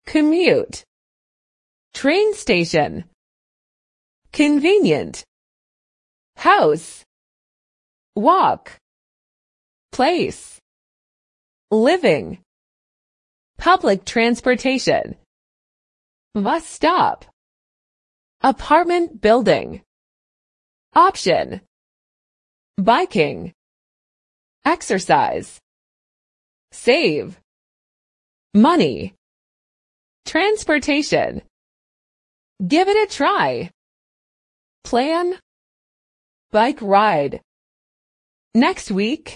commute, train station, convenient, house, walk, place, living, public transportation, bus stop, apartment building, option, biking, exercise, save, money, transportation, give it a try, plan, bike ride, next week.